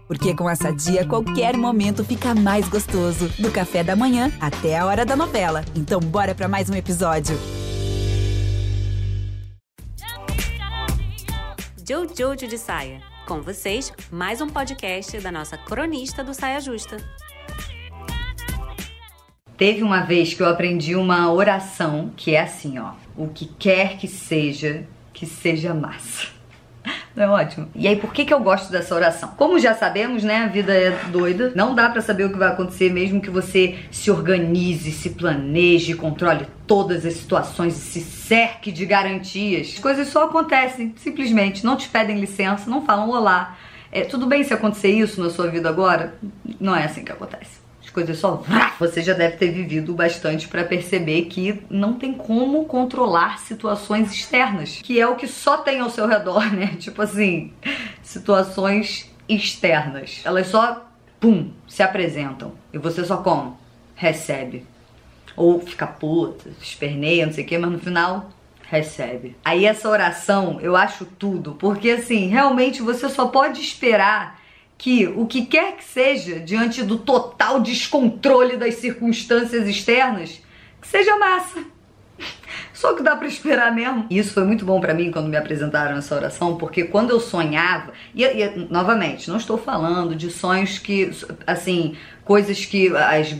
Porque com a Sadia, qualquer momento fica mais gostoso. Do café da manhã até a hora da novela. Então bora pra mais um episódio. Jojo de Saia. Com vocês, mais um podcast da nossa cronista do Saia Justa. Teve uma vez que eu aprendi uma oração que é assim, ó. O que quer que seja massa. Não é ótimo? E aí, por que eu gosto dessa oração? Como já sabemos, né, a vida é doida. Não dá pra saber o que vai acontecer, mesmo que você se organize, se planeje, controle todas as situações e se cerque de garantias. As coisas só acontecem, simplesmente. Não te pedem licença, não falam olá. Tudo bem se acontecer isso na sua vida agora? Não é assim que acontece. As coisas só... Você já deve ter vivido bastante pra perceber que não tem como controlar situações externas, que é o que só tem ao seu redor, né? Tipo assim, situações externas. Elas só, pum, se apresentam. E você só como? Recebe. Ou fica puta, esperneia, não sei o que, mas no final... recebe. Aí essa oração, eu acho tudo, porque assim, realmente você só pode esperar que o que quer que seja, diante do total descontrole das circunstâncias externas, que seja massa. Só que dá pra esperar mesmo. E isso foi muito bom pra mim quando me apresentaram essa oração, porque quando eu sonhava, e novamente, não estou falando de sonhos que, assim, coisas que os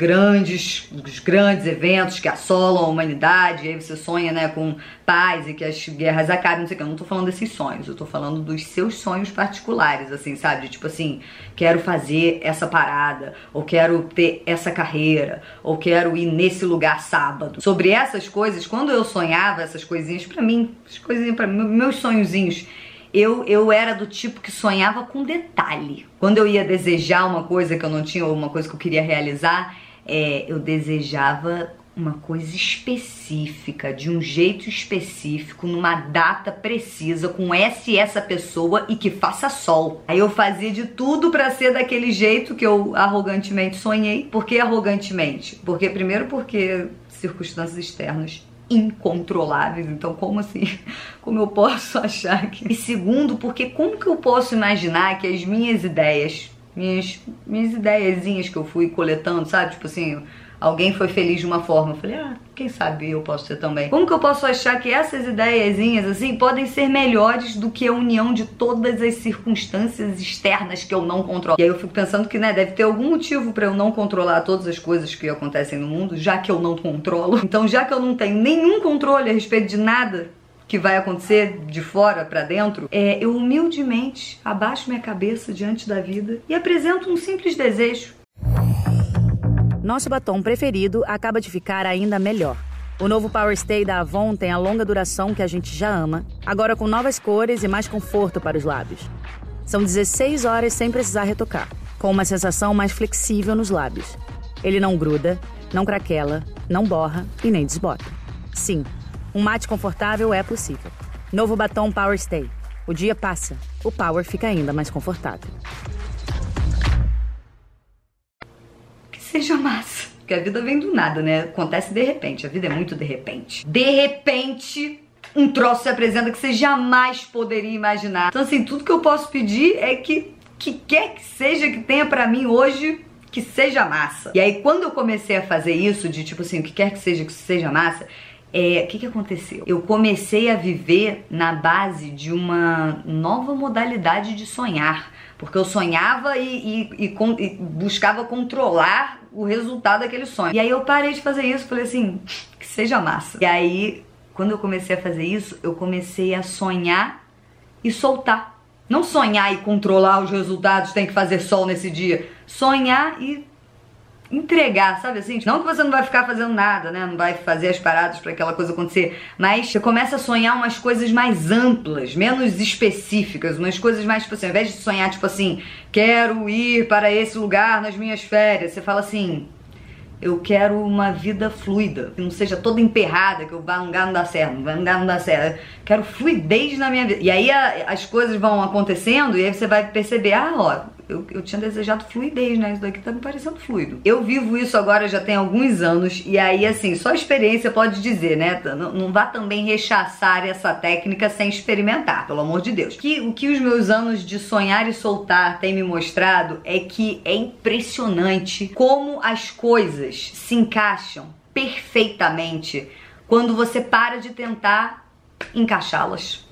grandes eventos que assolam a humanidade, e aí você sonha, né, com paz e que as guerras acabem, não sei o que, eu não tô falando desses sonhos, eu tô falando dos seus sonhos particulares, assim, sabe, de, tipo assim, quero fazer essa parada, ou quero ter essa carreira, ou quero ir nesse lugar sábado. Sobre essas coisas, quando eu sonhava essas coisinhas pra mim, meus sonhozinhos, eu era do tipo que sonhava com detalhe. Quando eu ia desejar uma coisa que eu não tinha, ou uma coisa que eu queria realizar, eu desejava uma coisa específica, de um jeito específico, numa data precisa, com essa e essa pessoa e que faça sol. Aí eu fazia de tudo pra ser daquele jeito que eu arrogantemente sonhei. Por que arrogantemente? Primeiro porque circunstâncias externas incontroláveis, então como assim? Como eu posso achar que... E segundo, porque como que eu posso imaginar que as minhas ideias, minhas ideiazinhas que eu fui coletando, sabe? Tipo assim, alguém foi feliz de uma forma, eu falei, quem sabe eu posso ser também. Como que eu posso achar que essas ideiazinhas, assim, podem ser melhores do que a união de todas as circunstâncias externas que eu não controlo? E aí eu fico pensando que, né, deve ter algum motivo pra eu não controlar todas as coisas que acontecem no mundo, já que eu não controlo. Então, já que eu não tenho nenhum controle a respeito de nada que vai acontecer de fora pra dentro, eu humildemente abaixo minha cabeça diante da vida e apresento um simples desejo. Nosso batom preferido acaba de ficar ainda melhor. O novo Power Stay da Avon tem a longa duração que a gente já ama, agora com novas cores e mais conforto para os lábios. São 16 horas sem precisar retocar, com uma sensação mais flexível nos lábios. Ele não gruda, não craquela, não borra e nem desbota. Sim, um mate confortável é possível. Novo batom Power Stay. O dia passa, o Power fica ainda mais confortável. Seja massa. Porque a vida vem do nada, né? Acontece de repente. A vida é muito de repente. De repente, um troço se apresenta que você jamais poderia imaginar. Então, assim, tudo que eu posso pedir é que quer que seja que tenha pra mim hoje, que seja massa. E aí, quando eu comecei a fazer isso, de tipo assim, o que quer que seja massa, o que aconteceu? Eu comecei a viver na base de uma nova modalidade de sonhar. Porque eu sonhava e buscava controlar o resultado daquele sonho. E aí eu parei de fazer isso, falei assim, que seja massa. E aí, quando eu comecei a fazer isso, eu comecei a sonhar e soltar. Não sonhar e controlar os resultados, tem que fazer sol nesse dia. Sonhar e entregar, sabe assim? Não que você não vai ficar fazendo nada, né? Não vai fazer as paradas pra aquela coisa acontecer, mas você começa a sonhar umas coisas mais amplas, menos específicas, umas coisas mais, tipo assim, ao invés de sonhar, tipo assim, quero ir para esse lugar nas minhas férias, você fala assim, eu quero uma vida fluida, que não seja toda emperrada, que eu vá num lugar não dá certo, não vai num lugar não dá certo. Quero fluidez na minha vida. E aí as coisas vão acontecendo e aí você vai perceber, eu tinha desejado fluidez, né? Isso daqui tá me parecendo fluido. Eu vivo isso agora já tem alguns anos, e aí, assim, só a experiência pode dizer, né? Não vá também rechaçar essa técnica sem experimentar, pelo amor de Deus. O que os meus anos de sonhar e soltar têm me mostrado é que é impressionante como as coisas se encaixam perfeitamente quando você para de tentar encaixá-las.